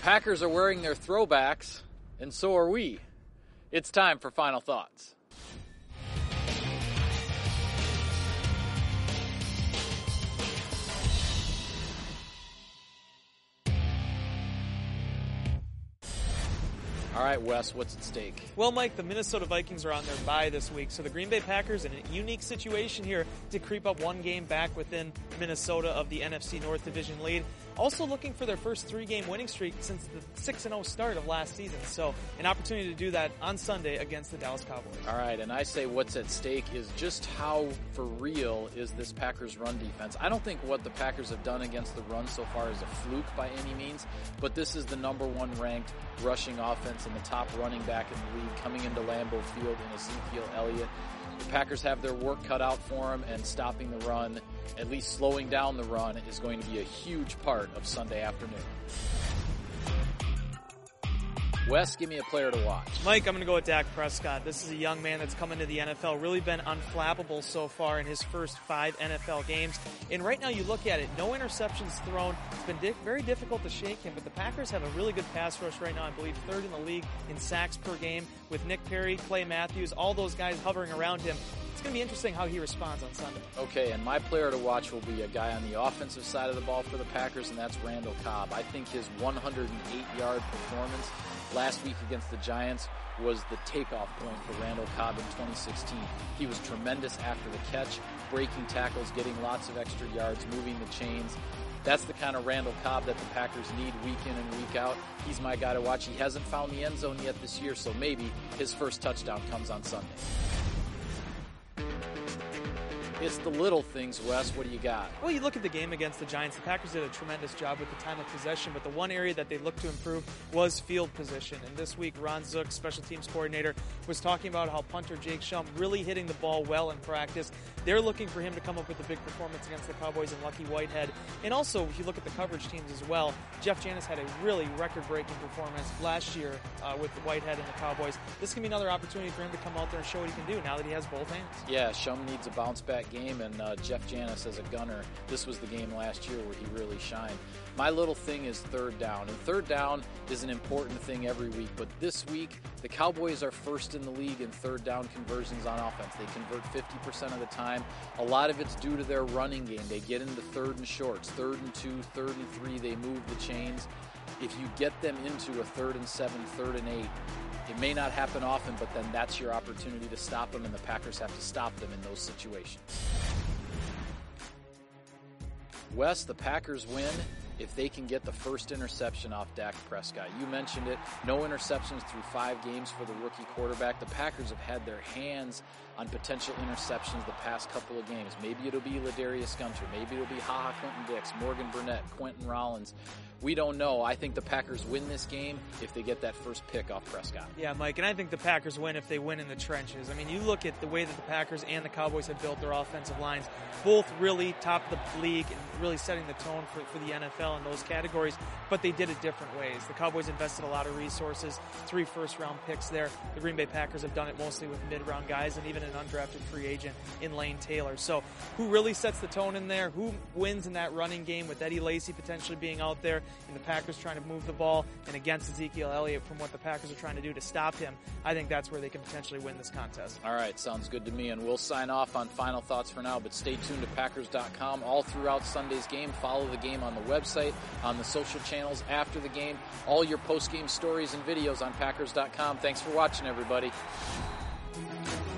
Packers are wearing their throwbacks, and so are we. It's time for Final Thoughts. All right, Wes, what's at stake? Well, Mike, the Minnesota Vikings are on their bye this week, so the Green Bay Packers in a unique situation here to creep up one game back within Minnesota of the NFC North Division lead. Also looking for their first three-game winning streak since the 6-0 start of last season. So an opportunity to do that on Sunday against the Dallas Cowboys. All right, and I say what's at stake is just how for real is this Packers run defense. I don't think what the Packers have done against the run so far is a fluke by any means, but this is the number one ranked rushing offense and the top running back in the league coming into Lambeau Field in Ezekiel Elliott. The Packers have their work cut out for them, and stopping the run, at least slowing down the run, is going to be a huge part of Sunday afternoon. Wes, give me a player to watch. Mike, I'm going to go with Dak Prescott. This is a young man that's come into the NFL, really been unflappable so far in his first 5 NFL games. And right now you look at it, no interceptions thrown. It's been very difficult to shake him, but the Packers have a really good pass rush right now. I believe 3rd in the league in sacks per game with Nick Perry, Clay Matthews, all those guys hovering around him. It's going to be interesting how he responds on Sunday. Okay, and my player to watch will be a guy on the offensive side of the ball for the Packers, and that's Randall Cobb. I think his 108-yard performance last week against the Giants was the takeoff point for Randall Cobb in 2016. He was tremendous after the catch, breaking tackles, getting lots of extra yards, moving the chains. That's the kind of Randall Cobb that the Packers need week in and week out. He's my guy to watch. He hasn't found the end zone yet this year, so maybe his first touchdown comes on Sunday. It's the little things, Wes. What do you got? Well, you look at the game against the Giants. The Packers did a tremendous job with the time of possession, but the one area that they looked to improve was field position. And this week, Ron Zook, special teams coordinator, was talking about how punter Jake Shum really hitting the ball well in practice. They're looking for him to come up with a big performance against the Cowboys and Lucky Whitehead. And also, if you look at the coverage teams as well, Jeff Janis had a really record-breaking performance last year with the Whitehead and the Cowboys. This can be another opportunity for him to come out there and show what he can do now that he has both hands. Yeah, Shum needs a bounce-back game, and Jeff Janis as a gunner, this was the game last year where he really shined. My little thing is third down, and third down is an important thing every week, but this week, the Cowboys are first in the league in third down conversions on offense. They convert 50% of the time. A lot of it's due to their running game. They get into 3rd and shorts, 3rd and 2, 3rd and 3, they move the chains. If you get them into a 3rd and 7, 3rd and 8, it may not happen often, but then that's your opportunity to stop them, and the Packers have to stop them in those situations. Wes, the Packers win if they can get the first interception off Dak Prescott. You mentioned it, no interceptions through 5 games for the rookie quarterback. The Packers have had their hands on potential interceptions the past couple of games. Maybe it'll be Ladarius Gunter, maybe it'll be HaHa Clinton-Dix, Morgan Burnett, Quentin Rollins. We don't know. I think the Packers win this game if they get that first pick off Prescott. Yeah, Mike, and I think the Packers win if they win in the trenches. I mean, you look at the way that the Packers and the Cowboys have built their offensive lines, both really top of the league and really setting the tone for the NFL in those categories, but they did it different ways. The Cowboys invested a lot of resources, 3 first-round picks there. The Green Bay Packers have done it mostly with mid-round guys and even an undrafted free agent in Lane Taylor. So who really sets the tone in there? Who wins in that running game with Eddie Lacy potentially being out there and the Packers trying to move the ball, and against Ezekiel Elliott from what the Packers are trying to do to stop him? I think that's where they can potentially win this contest. All right, sounds good to me, and we'll sign off on Final Thoughts for now, but stay tuned to Packers.com all throughout Sunday's game. Follow the game on the website, on the social channels after the game, all your post-game stories and videos on Packers.com. Thanks for watching, everybody.